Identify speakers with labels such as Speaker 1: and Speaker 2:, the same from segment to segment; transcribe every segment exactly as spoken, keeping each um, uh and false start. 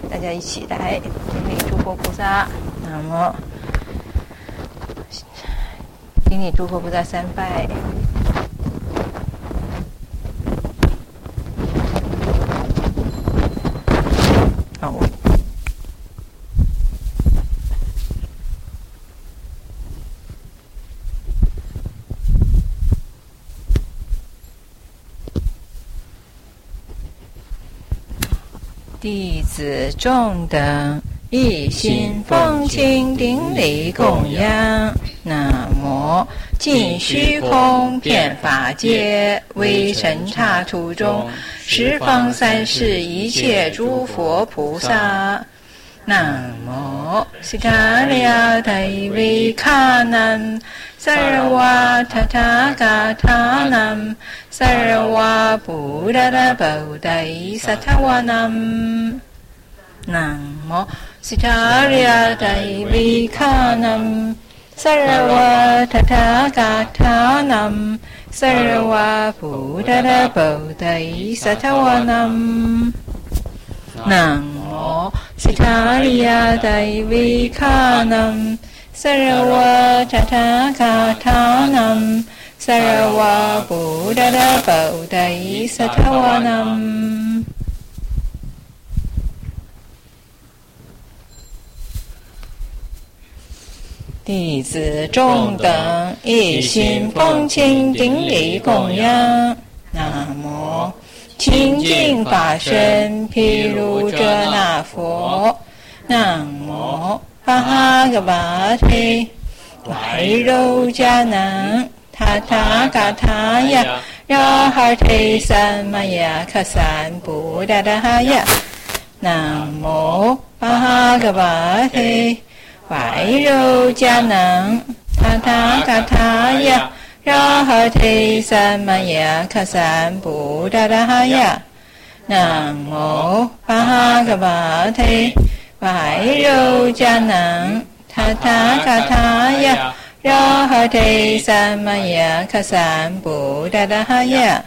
Speaker 1: 大家一起来顶礼诸佛菩萨。那么顶礼诸佛菩萨三拜。好。弟子众等一心奉请顶礼供养。南无尽虚空遍法界，为神刹处中十方三世一切诸佛菩萨。南无悉伽利亚大维卡南萨尔瓦塔塔嘎塔南萨尔瓦布达达布达萨塔瓦南。南无悉伽利亚大维卡南萨尔瓦塔塔嘎塔南萨尔瓦布达达布达萨塔瓦南。南无悉伽利亚大维卡南萨尔瓦塔塔嘎塔南萨尔瓦布达达布达萨塔瓦南。弟子众等一心奉请顶礼供养。南无清净法身毗卢遮那佛。南无巴哈噶巴提外柔迦南塔塔嘎塔呀呀哈提三玛呀卡三布达达哈呀。南无巴哈噶巴提外柔迦南塔塔嘎塔呀呀哈提三玛呀卡三布达达哈呀。南无巴哈噶巴提外柔迦南塔塔嘎塔呀呀哈提三玛呀卡三布达达哈呀。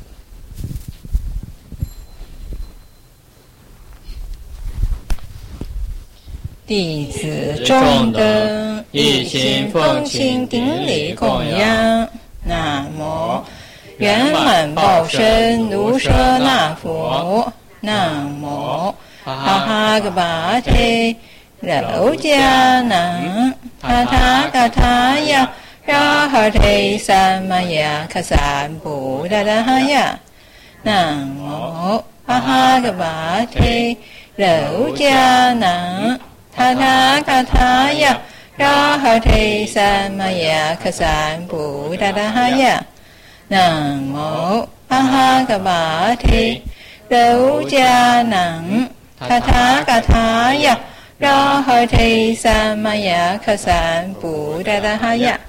Speaker 1: 弟子众等一心奉请顶礼供养。南无圆满报身卢舍那佛。南无巴哈噶巴提柔迦南塔塔嘎塔呀呀哈提三玛呀卡三布达达哈呀。南无巴哈噶巴提柔迦南塔塔嘎塔呀呀哈提三玛呀卡三布达达哈呀。南无巴哈噶巴提柔迦南塔塔嘎塔呀呀哈提三玛呀卡三布达达哈呀。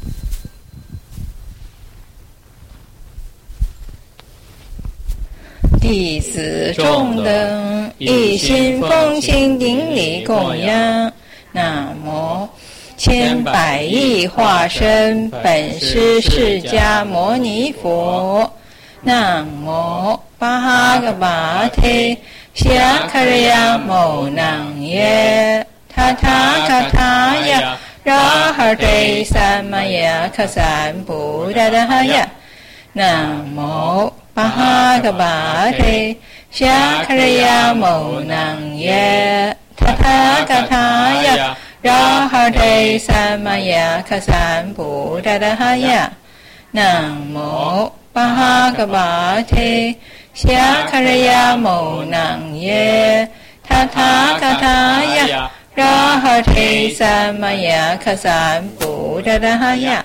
Speaker 1: 弟子众等一心奉请顶礼供养。南无千百亿化身本师释迦牟尼佛。南无巴哈噶巴提夏卡利亚摩囊耶塔塔嘎塔呀呀哈提三玛呀卡三布达达哈呀。南无巴哈噶巴提夏卡利亚摩囊耶塔塔嘎塔呀呀哈提三玛呀卡三布达达哈呀。南无巴哈噶巴提夏卡利亚摩囊耶塔塔嘎塔呀呀哈提三玛呀卡三布达达哈呀。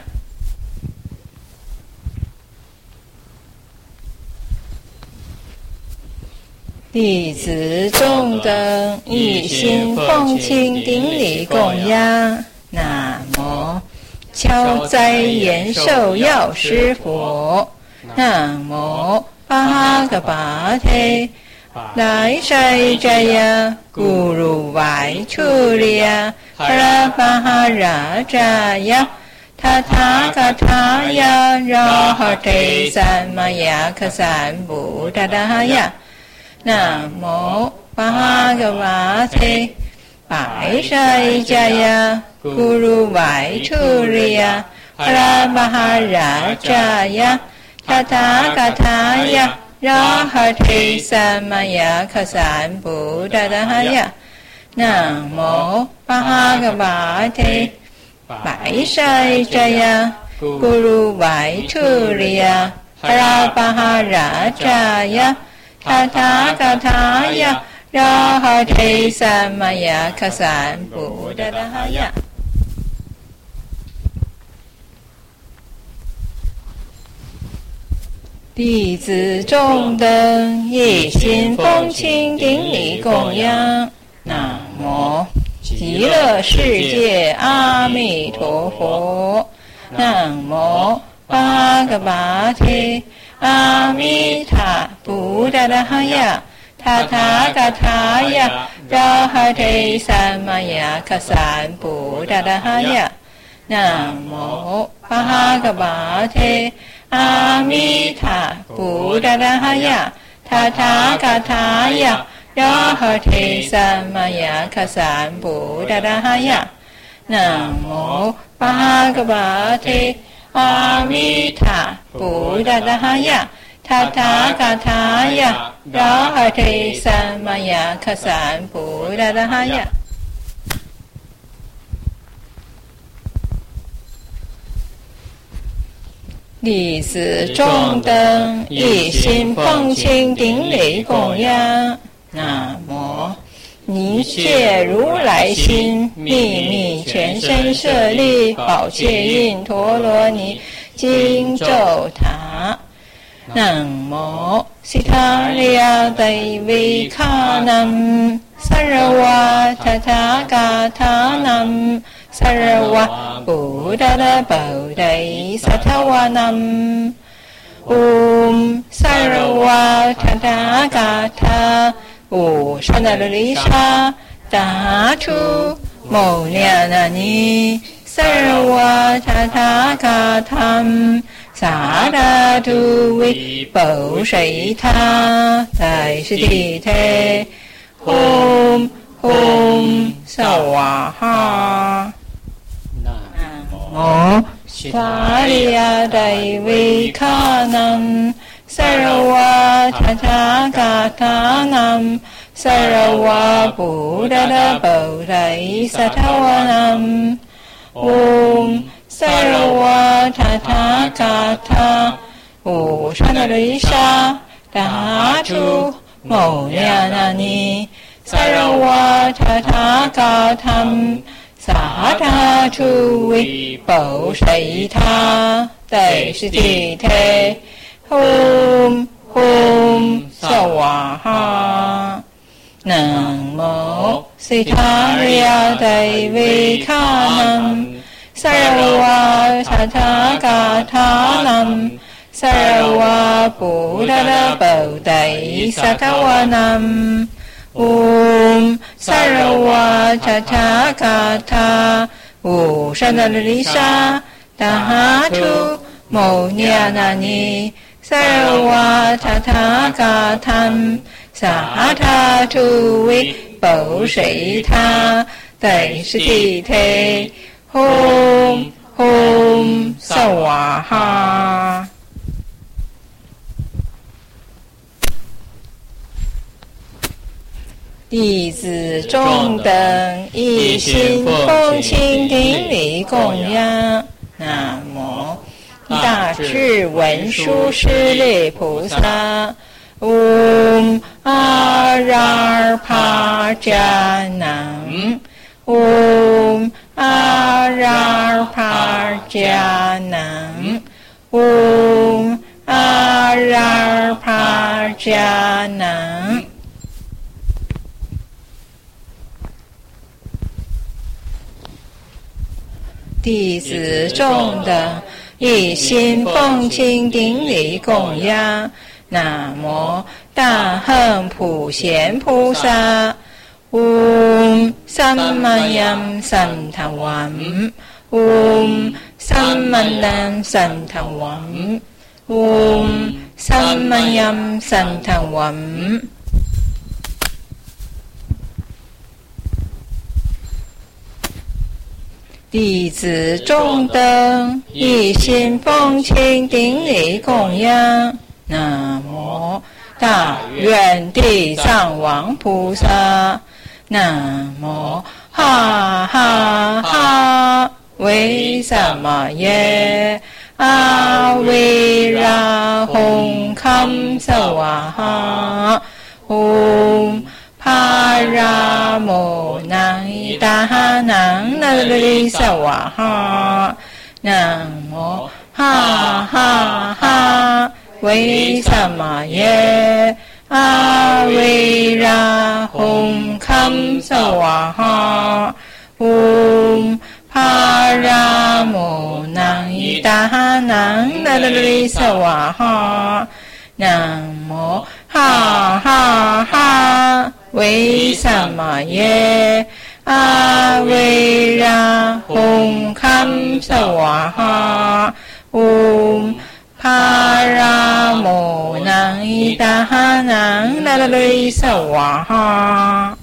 Speaker 1: 弟子众等一心奉请顶礼供养。南无巧哉延寿药师佛。南无巴哈噶巴提来塞扎呀咕噜外处理呀哈拉巴哈拉扎呀塔塔嘎塔呀呀哈提三玛呀卡三布达达哈呀。南无巴哈噶瓦提白沙伊加呀咕噜外处里呀哈拉巴哈拉扎呀塔塔嘎塔呀拉哈提萨玛呀卡萨布达达哈呀南无巴哈噶瓦提白沙伊加呀咕噜外处里呀哈拉巴哈拉扎呀塔塔嘎塔呀拉哈提萨玛呀卡萨布达达哈呀弟子众等一心奉请顶礼供养南无极乐世界阿弥陀佛南无巴噶巴提阿弥塔布达达哈呀塔塔嘎塔呀拉哈提萨玛呀卡萨布达达哈呀南无巴噶巴提阿弥塔布达达哈呀塔塔嘎塔呀拉哈提萨玛呀卡萨布达达哈呀南无巴噶巴提阿弥塔布达达哈呀塔塔嘎塔呀拉哈提萨玛呀卡萨布达达哈呀弟子众等一心奉请顶礼供养南无一切如来心秘密全身舍利宝切印陀罗尼金咒塔南无悉他利亚大维卡南萨热瓦塔塔嘎塔南萨热瓦布达达宝达萨塔瓦南唵萨热瓦塔塔嘎塔唵沙那罗利沙达出摩尼那尼萨热瓦塔塔嘎塔萨达图维宝水塔在是地忒吽吽萨瓦哈南无悉他利亚大维卡南萨热瓦塔塔嘎塔南萨热瓦布达达宝达萨塔瓦南唵萨热瓦塔塔嘎塔唵沙那罗利沙达出摩尼那尼萨热瓦塔塔嘎塔萨达出维宝水塔在是地忒吽吽萨瓦哈南无悉他利亚大维卡南萨热瓦塔塔嘎塔南萨热瓦布达达宝达萨塔瓦南唵萨热瓦塔塔嘎塔唵沙那罗利沙达出摩尼那尼萨热瓦塔塔嘎塔萨达图维宝水塔在是地忒吽吽萨瓦哈弟子众等一心奉请顶礼供养南无大智文殊师利菩萨唵阿拉帕迦南唵阿拉帕迦南唵阿拉帕迦南弟子众等一心奉请顶礼供养南无大恒普贤菩萨唵三曼央三唐王唵三曼南三唐王唵三曼央三唐王弟子众等一心奉请顶礼供养。南无大愿地藏王菩萨。南无哈哈哈，为什么耶？阿维拉吽堪萨瓦哈，唵帕拉摩那伊达哈南那里萨瓦哈，南无哈哈哈，为什么耶？阿维拉吽堪萨瓦哈，唵帕拉摩那伊达哈南那里萨瓦哈，南无哈哈哈，为什么耶？阿维拉吽堪萨瓦哈，唵帕拉摩那伊达哈南那里萨瓦哈。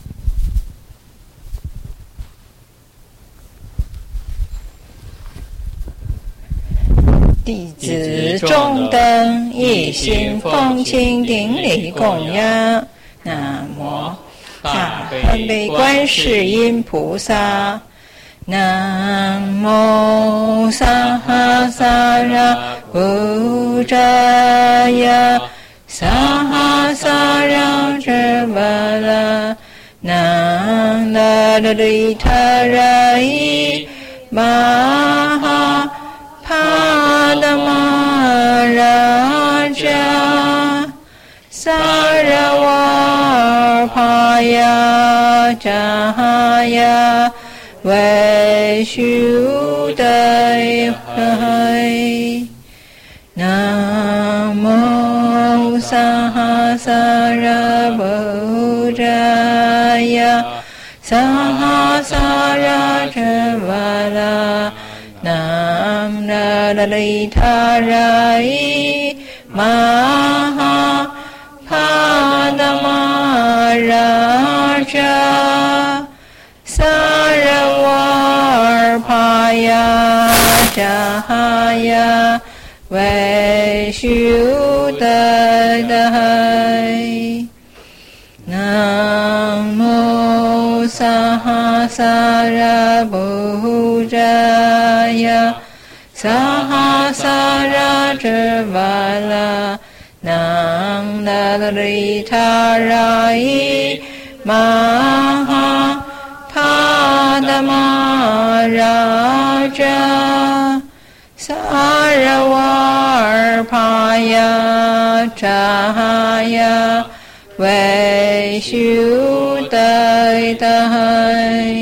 Speaker 1: 弟子众等一心奉请顶礼供养。南无大悲观世音菩萨。南无萨哈萨拉布扎呀，萨哈萨拉遮巴拉，南拉拉里塔拉伊玛哈帕达玛拉扎，萨拉瓦尔帕呀扎哈呀，为修代海。南无萨哈萨拉布扎呀，萨哈萨拉遮巴拉，南拉拉里塔拉伊玛哈帕达玛拉扎，萨拉瓦尔帕呀扎哈呀，为修代代。南无萨哈萨拉布扎呀，萨哈萨拉遮巴拉，南拉拉里塔拉伊玛哈帕达玛拉扎，萨拉瓦尔帕呀扎哈呀，为修代代。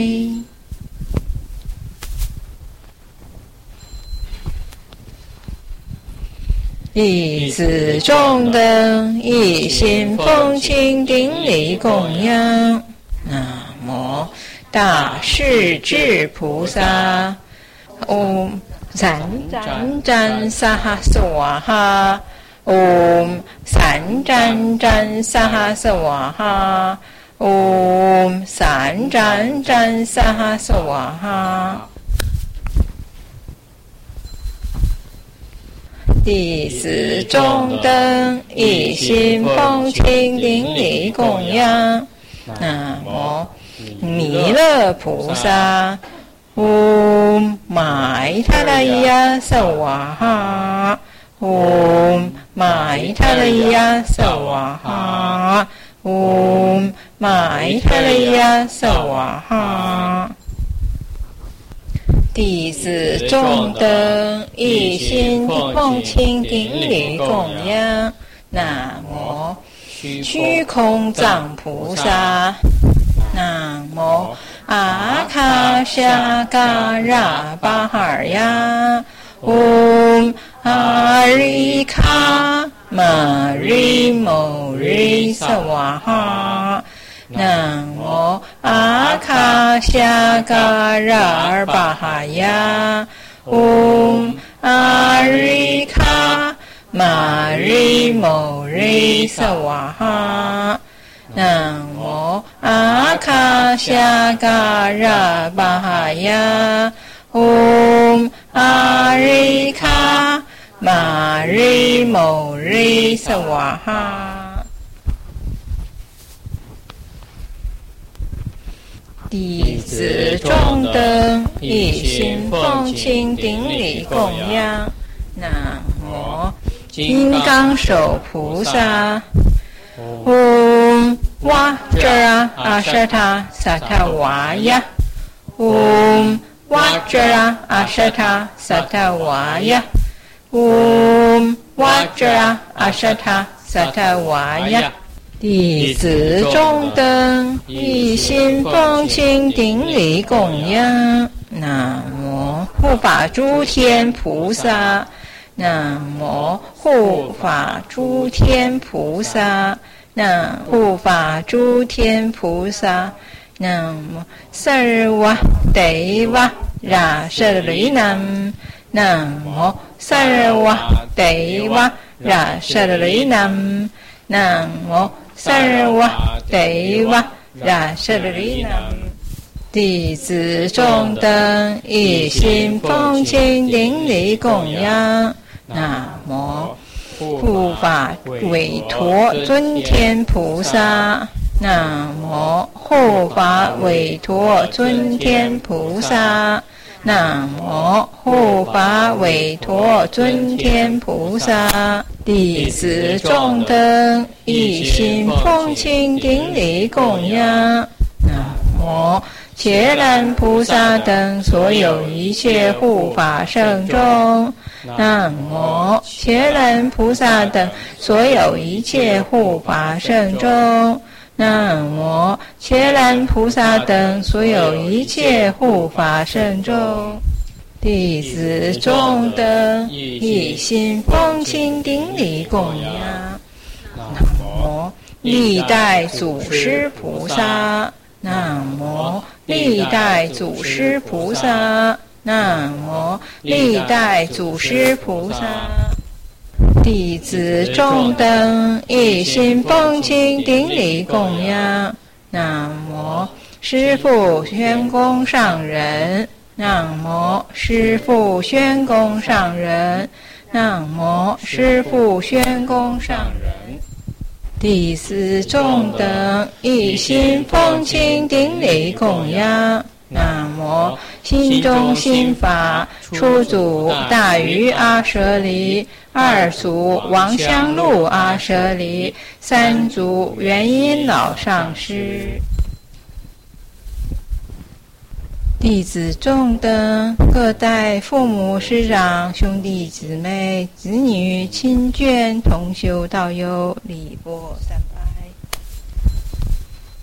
Speaker 1: 弟子众等一心奉请顶礼供养。南无大势至菩萨。唵三占占萨哈萨瓦哈，唵三占占萨哈萨瓦哈，唵三占占萨哈萨瓦哈。弟子众等一心奉请顶礼供养。南无弥勒菩萨。唵玛依他拉呀萨瓦哈，唵玛依他拉呀萨瓦哈，唵玛依他拉呀萨瓦哈。弟子众等一心奉请顶礼供养。南无虚空藏菩萨。南无阿卡夏嘎拉巴哈尔呀，唵阿里卡玛里摩里萨瓦哈，南无阿卡夏嘎拉巴哈呀，唵阿里卡玛里摩里萨瓦哈，南无阿卡夏嘎拉巴哈呀， Om Arika Mari Mori Swaha。弟子众等一心奉请顶礼供养。南无金刚手菩萨。Om Vajra Ashata Satavaya。Om Vajra Ashata Satavaya。Om Vajra Ashata Satavaya。弟子众等一心奉请顶礼供养。南无护法诸天菩萨。南无护法诸天菩萨。南无护法诸天菩萨。南无Sarva Deva Rasarinam。南无Sarva Deva Rasarinam。南无Sarva Deva Rasarinam。弟子众等一心奉请顶礼供养。南无护法韦陀尊天菩萨。南无护法韦陀尊天菩萨。南无护法韦陀尊天菩萨。弟子众等一心奉请顶礼供养。南无伽蓝菩萨等所有一切护法圣众。南无伽蓝菩萨等所有一切护法圣众。南无伽蓝菩萨等所有一切护法圣众。弟子众等一心奉请顶礼供养。南无历代祖师菩萨。南无历代祖师菩萨。南无历代祖师菩萨。弟子众等一心奉请顶礼供养。南无师父宣公上人。南无师父宣公上人。南无师父宣公上人。弟子众等一心奉请顶礼供养。南无心中心法初祖大瑜阿舍利。二祖王香露阿舍利。三祖元音老上师。弟子众等各代父母师长兄弟姊妹子女亲眷同修道友礼钵三宝。